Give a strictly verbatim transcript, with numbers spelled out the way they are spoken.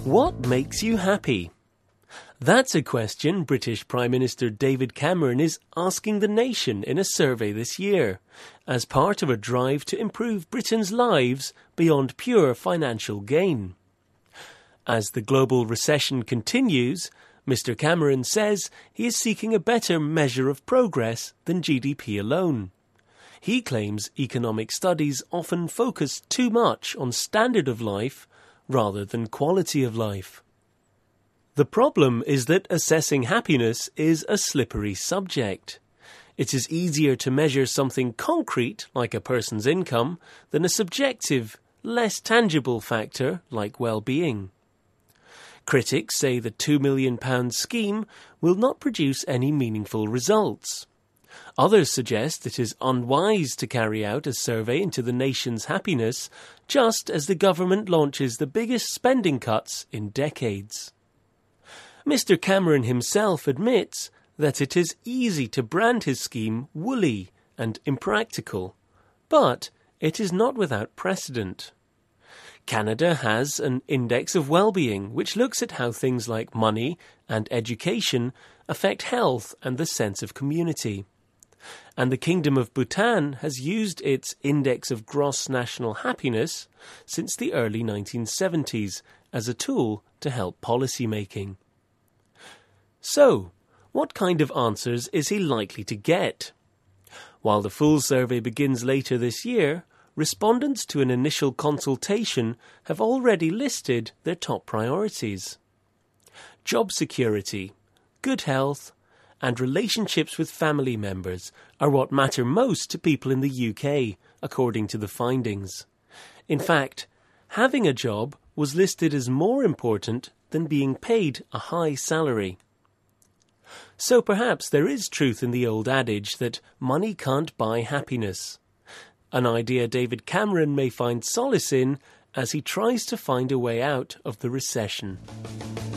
What makes you happy? That's a question British Prime Minister David Cameron is asking the nation in a survey this year, as part of a drive to improve Britain's lives beyond pure financial gain. As the global recession continues, Mr Cameron says he is seeking a better measure of progress than G D P alone. He claims economic studies often focus too much on standard of life rather than quality of life. The problem is that assessing happiness is a slippery subject. It is easier to measure something concrete, like a person's income, than a subjective, less tangible factor like well-being. Critics say the two million pound scheme will not produce any meaningful results. Others suggest it is unwise to carry out a survey into the nation's happiness just as the government launches the biggest spending cuts in decades. Mr Cameron himself admits that it is easy to brand his scheme woolly and impractical, but it is not without precedent. Canada has an index of well-being which looks at how things like money and education affect health and the sense of community. And the Kingdom of Bhutan has used its Index of Gross National Happiness since the early nineteen seventies as a tool to help policy making. So, what kind of answers is he likely to get? While the full survey begins later this year, respondents to an initial consultation have already listed their top priorities. Job security, good health, and relationships with family members are what matter most to people in the U K, according to the findings. In fact, having a job was listed as more important than being paid a high salary. So perhaps there is truth in the old adage that money can't buy happiness, an idea David Cameron may find solace in as he tries to find a way out of the recession.